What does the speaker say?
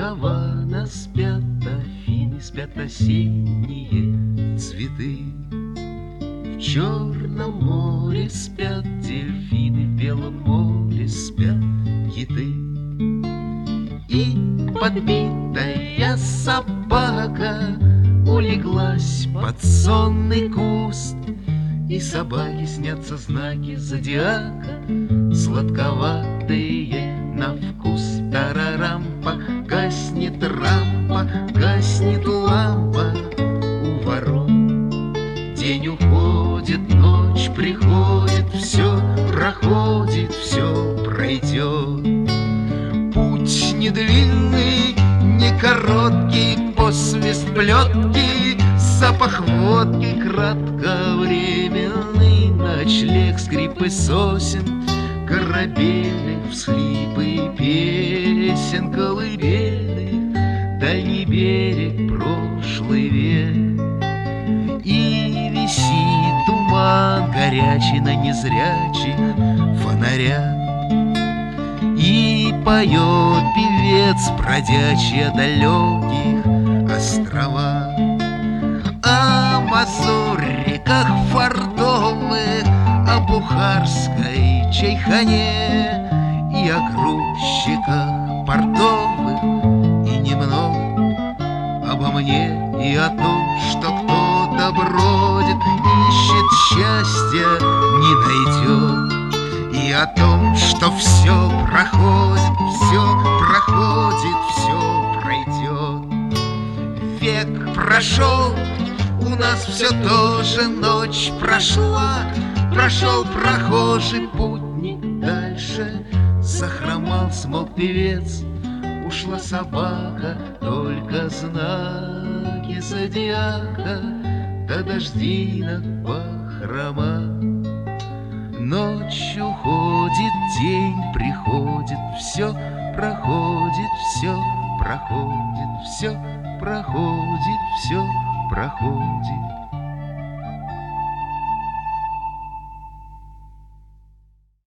гавана спят, Афины спят, осенние цветы. В Черном море спят дельфины, в Белом море спят киты. И подбитая собака улеглась под сонный куст, и собаке снятся знаки зодиака, сладковатые на вкус. Тарарампа, гаснет рампа, гаснет лампа у ворот. День уходит, ночь приходит, все проходит, все пройдет. Путь не длинный, не короткий, посвист плетки, запах водки кратковременный, ночлег, скрипы сосен, корабельных всхлипы песен, колыбельных, дальний берег, прошлый век. И висит туман горячий на незрячих фонарях, и поет певец бродячий о далеких островах, о мазуриках фартовых, о бухарской чайхане и о грузчиках портовых, и немного обо мне и о том, что кто-то бродит, ищет счастья, не найдет, и о том, что все проходит, все проходит, все пройдет. Век прошел, у нас все тоже ночь прошла, прошел прохожий путник дальше, захромал, смолк певец, ушла собака, только знаки зодиака да дожди над бахрома. Ночь уходит, день приходит, все проходит, все проходит, все проходит, все проходит.